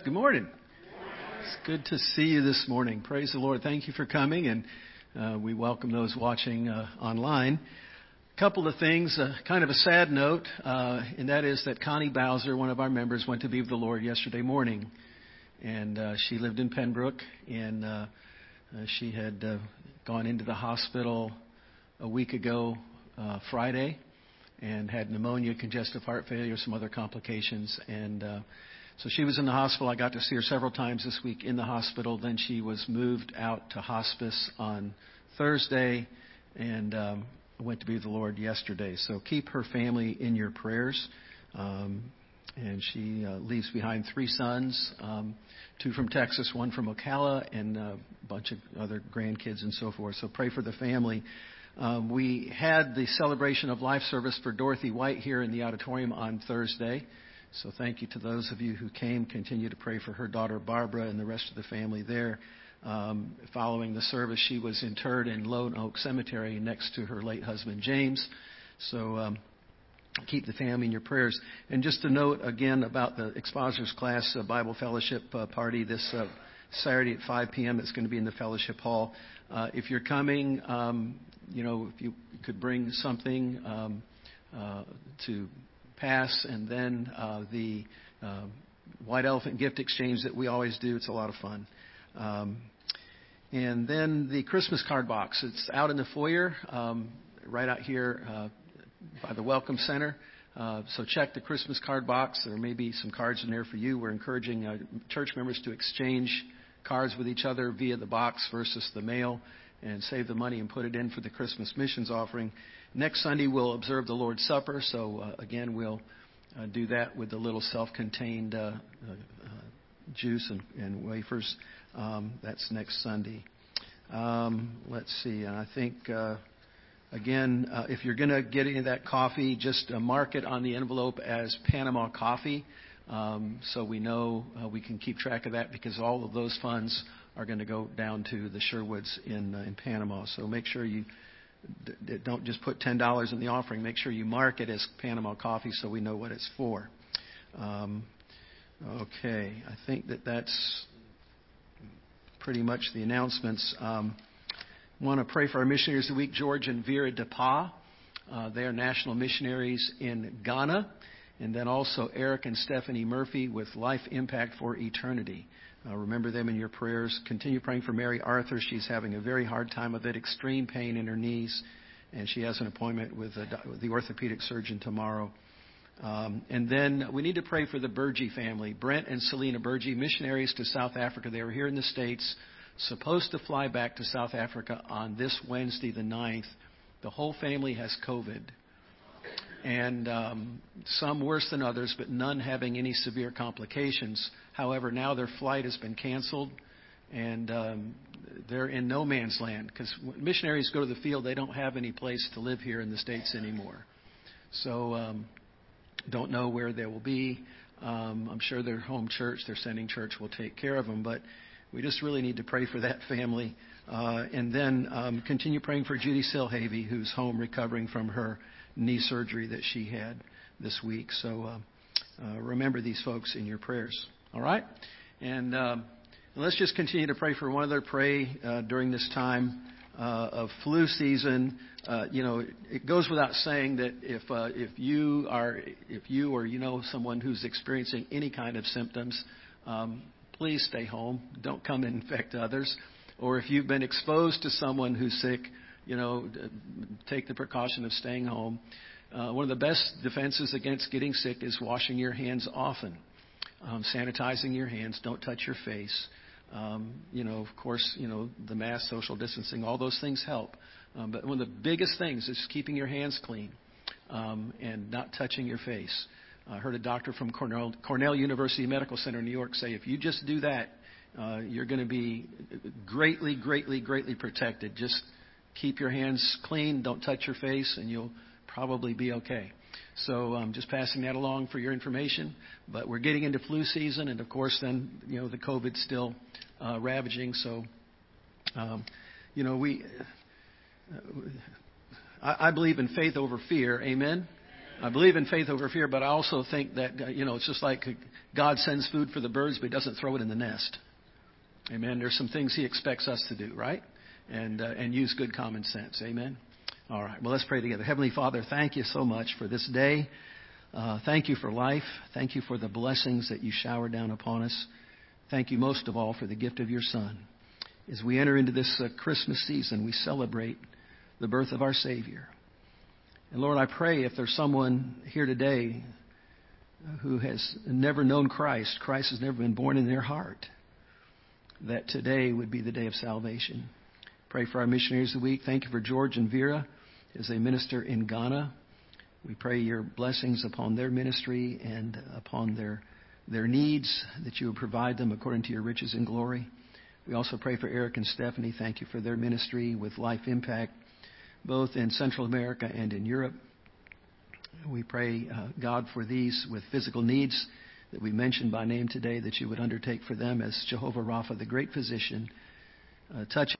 Good morning. It's good to see you this morning. Praise the Lord. Thank you for coming, and we welcome those watching online. A couple of things, kind of a sad note, and that is that Connie Bowser, one of our members, went to be with the Lord yesterday morning. And she lived in Pembroke, and she had gone into the hospital a week ago Friday and had pneumonia, congestive heart failure, some other complications. And so she was in the hospital. I got to see her several times this week in the hospital. Then she was moved out to hospice on Thursday and went to be with the Lord yesterday. So keep her family in your prayers. And she leaves behind 3 sons, 2 from Texas, 1 from Ocala, and a bunch of other grandkids and so forth. So pray for the family. We had the celebration of life service for Dorothy White here in the auditorium on Thursday. So thank you to those of you who came. Continue to pray for her daughter Barbara and the rest of the family there. Following the service, she was interred in Lone Oak Cemetery next to her late husband James. So keep the family in your prayers. And just a note again about the Expositors Class Bible Fellowship party this Saturday at 5 p.m. It's going to be in the Fellowship Hall. If you're coming, if you could bring something to pass, and then the White Elephant gift exchange that we always do. It's a lot of fun. And then the Christmas card box. It's out in the foyer, right out here by the Welcome Center. So check the Christmas card box. There may be some cards in there for you. We're encouraging church members to exchange cards with each other via the box versus the mail, and save the money and put it in for the Christmas missions offering. Next Sunday, we'll observe the Lord's Supper. So, again, we'll do that with the little self-contained juice and wafers. That's next Sunday. Let's see. And I think, again, if you're going to get any of that coffee, just mark it on the envelope as Panama Coffee. So we know we can keep track of that, because all of those funds are going to go down to the Sherwoods in Panama. So make sure you don't just put $10 in the offering. Make sure you mark it as Panama Coffee so we know what it's for. Okay, I think that's pretty much the announcements. I want to pray for our missionaries of the week, George and Vera DePa. They are national missionaries in Ghana. And then also Eric and Stephanie Murphy with Life Impact for Eternity. Remember them in your prayers. Continue praying for Mary Arthur. She's having a very hard time of it, extreme pain in her knees, and she has an appointment with the orthopedic surgeon tomorrow. And then we need to pray for the Burgee family, Brent and Selena Burgee, missionaries to South Africa. They were here in the States, supposed to fly back to South Africa on this Wednesday, the 9th. The whole family has COVID. And some worse than others, but none having any severe complications. However, now their flight has been canceled, and they're in no man's land, because when missionaries go to the field, they don't have any place to live here in the States anymore. So don't know where they will be. I'm sure their home church, their sending church, will take care of them, but we just really need to pray for that family. And then continue praying for Judy Silhavy, who's home recovering from her knee surgery that she had this week. So remember these folks in your prayers. All right? And let's just continue to pray for one another. Pray during this time of flu season. It goes without saying that if you or you know someone who's experiencing any kind of symptoms, please stay home. Don't come and infect others. Or if you've been exposed to someone who's sick, take the precaution of staying home. One of the best defenses against getting sick is washing your hands often, sanitizing your hands. Don't touch your face. Of course, the mask, social distancing, all those things help. But one of the biggest things is keeping your hands clean and not touching your face. I heard a doctor from Cornell University Medical Center in New York say, if you just do that, you're going to be greatly, greatly, greatly protected. Just keep your hands clean, don't touch your face, and you'll probably be okay. So I'm just passing that along for your information. But we're getting into flu season, and of course then, the COVID's still ravaging. So, I believe in faith over fear. Amen? I believe in faith over fear, but I also think that, it's just like God sends food for the birds, but He doesn't throw it in the nest. Amen. There's some things He expects us to do, right? And use good common sense. Amen. All right. Well, let's pray together. Heavenly Father, thank you so much for this day. Thank you for life. Thank you for the blessings that you shower down upon us. Thank you most of all for the gift of your Son. As we enter into this Christmas season, we celebrate the birth of our Savior. And Lord, I pray if there's someone here today who has never known Christ, Christ has never been born in their heart, that today would be the day of salvation. Pray for our missionaries of the week. Thank you for George and Vera as they minister in Ghana. We pray your blessings upon their ministry and upon their needs, that you would provide them according to your riches and glory. We also pray for Eric and Stephanie. Thank you for their ministry with Life Impact, both in Central America and in Europe. We pray, God, for these with physical needs that we mentioned by name today, that you would undertake for them as Jehovah Rapha, the great physician. Touch